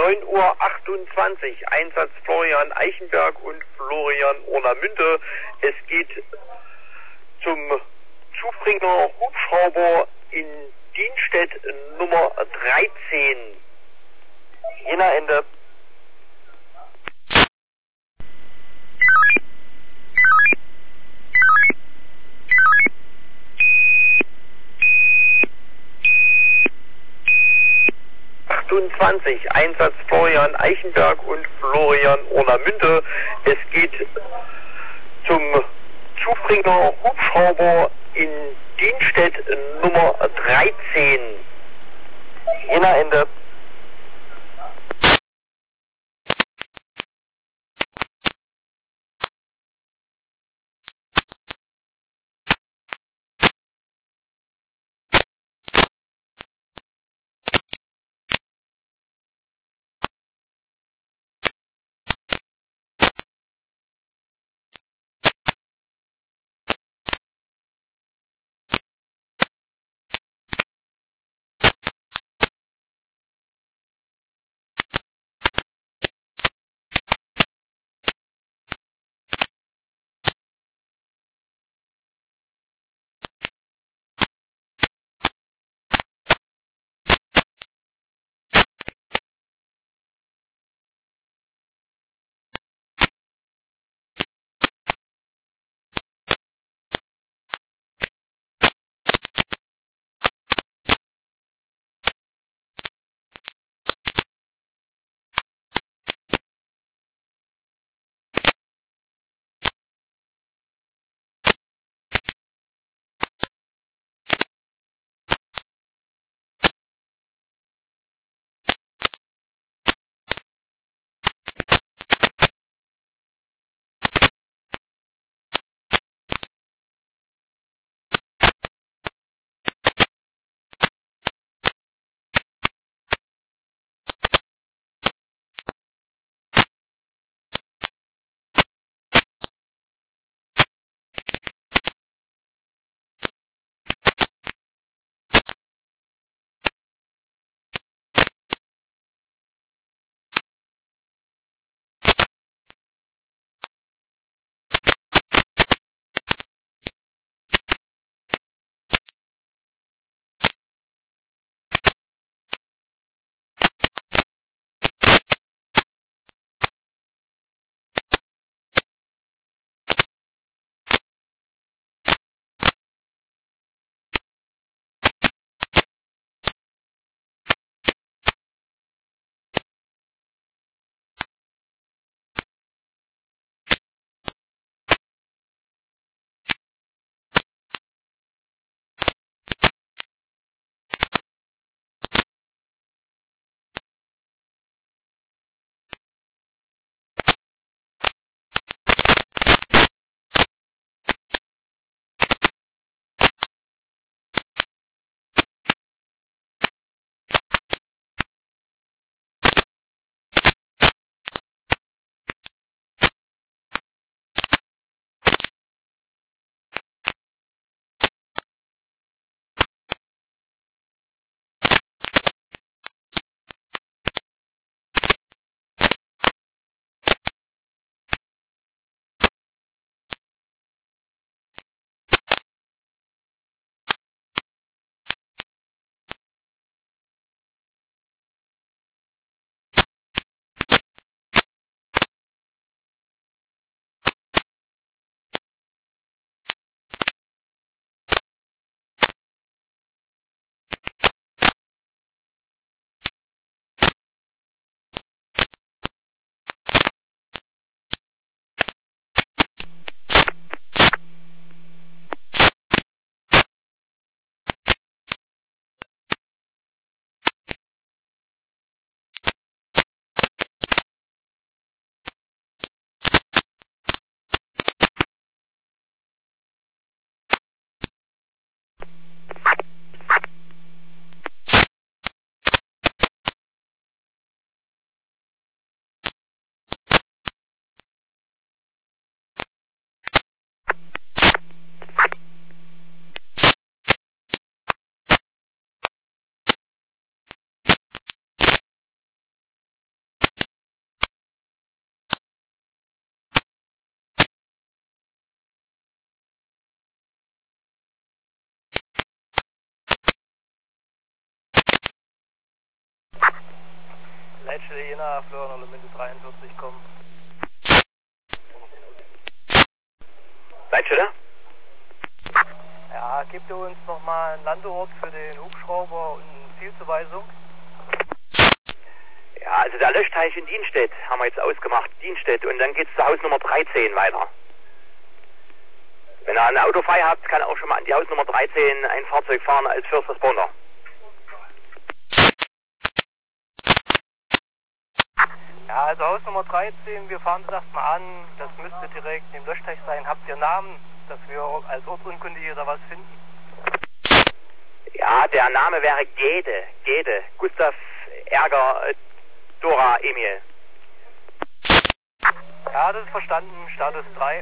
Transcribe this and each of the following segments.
9:28 Uhr, Einsatz Florian Eichenberg und Florian Orlamünde. Es geht zum Zubringer Hubschrauber in Dienstedt Nummer 13. Jena Ende. Einsatz Florian Eichenberg und Florian Orlamünde. Es geht zum Zubringer Hubschrauber in Dienstedt Nummer 13. Jena Ende. Leitstelle Jena, Florian Orlamünde 43, kommen. Leitstelle? Ja, gibt ihr uns nochmal einen Landeort für den Hubschrauber und eine Zielzuweisung? Ja, also der Löschteich in Dienstedt haben wir jetzt ausgemacht, Dienstedt, und dann geht's zu Hausnummer 13 weiter. Wenn ihr ein Auto frei habt, kann auch schon mal an die Hausnummer 13 ein Fahrzeug fahren als First Responder. Ja, also Hausnummer 13, wir fahren das erstmal an, das müsste direkt im Löschteich sein. Habt ihr Namen, dass wir als Ortsunkundige da was finden? Ja, der Name wäre Gede, Gustav Ärger, Dora Emil. Ja, das ist verstanden, Status 3.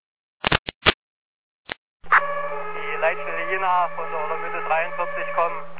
Die Leitstelle Jena von der Orlamünde 43 kommen.